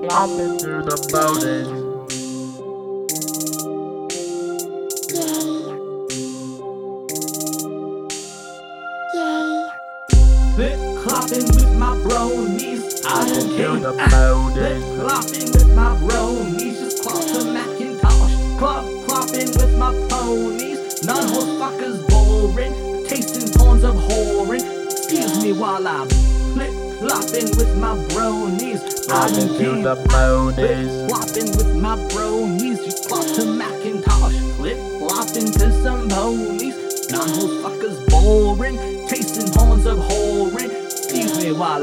up into the mountains. Flip-clopping with my bronies, I don't care. The mountains. Flip-clopping with my bronies, just clock the Macintosh. Club-clopping with my ponies, non-horse fuckers boring, tasting pawns of whoring. Excuse me while I'm flip-flopping with my bronies, I don't care. The mountains. Flip-flopping with my bronies, just clock the Macintosh. Flip-flopping to some ponies, non-horse fuckers boring, tasting horns of whoring. Excuse me while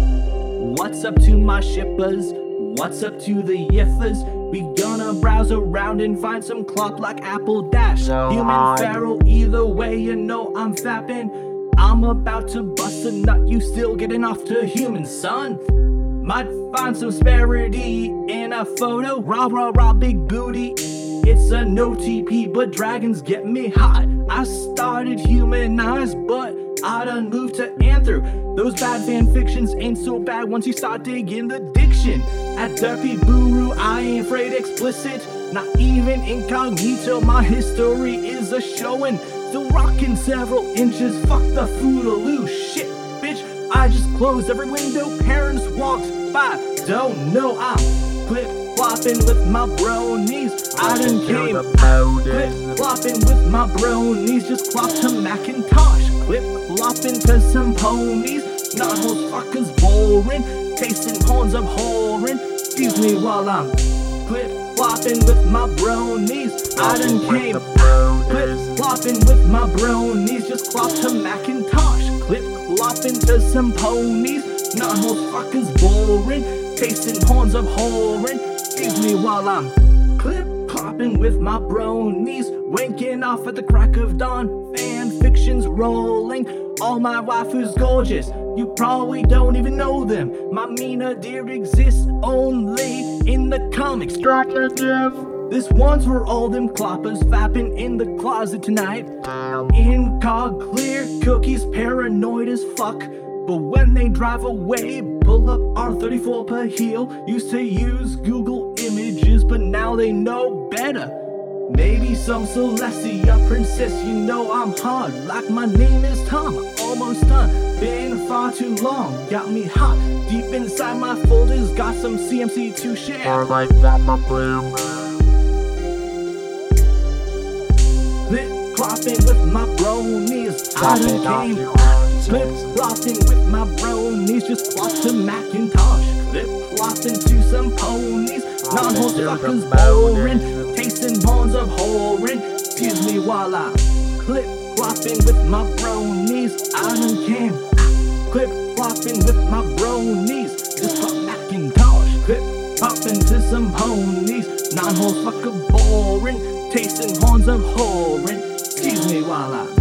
I'm. What's up to my shippers? What's up to the yiffers? We gonna browse around and find some clop like Apple Dash. Human Pharaoh, either way you know I'm fapping. I'm about to bust a nut, you still getting off to human, son. Might find some sparity in a photo. Rah rah rah, big booty. It's a no TP, but dragons get me hot. I started humanized, but I done moved to Anther. Those bad fan fictions ain't so bad once you start digging the diction. At Derpy Buru, I ain't afraid explicit. Not even incognito, my history is a showing. Still rocking several inches, fuck the Foodaloo. Shit, bitch, I just closed every window, parents walked by. Don't know I'm flip-flopping with my bronies, I done came. Flip-flopping with my bronies, just clock to Macintosh. Flip-flopping to some ponies, non-horse fuckers boring, tasting horns of whoring. Excuse me while I'm flip-flopping with my bronies, I done came. Flip-flopping with my bronies, just clock to Macintosh. Flip-flopping to some ponies, non-horse fuckers boring, tasting horns of whoring. Excuse me while I'm clip-clopping with my bronies, winking off at the crack of dawn. Fan fictions rolling, all my waifus gorgeous. You probably don't even know them. My Mina dear exists only in the comics. This one's for all them cloppers fapping in the closet tonight. Incog clear, cookies paranoid as fuck. But when they drive away, pull up R34 per heel. Used to use Google Images, but now they know better. Maybe some Celestia princess, you know I'm hard. Like my name is Tom, almost done. Been far too long, got me hot. Deep inside my folders, got some CMC to share. Or like that, my bloom. Flip-flopping with my bronies, I done came. Flip-flopping with my bronies, just clock to Macintosh. Flip-flopping to some ponies, non-horse fuckers boring, tasting horns of whoring. Excuse me while I'm clip-flopping with my bronies, I done came. Clip-flopping with my bronies, just clock Macintosh. Clip-flopping to some ponies, non-horse fucker boring, tasting horns of whoring. Excuse me while I'm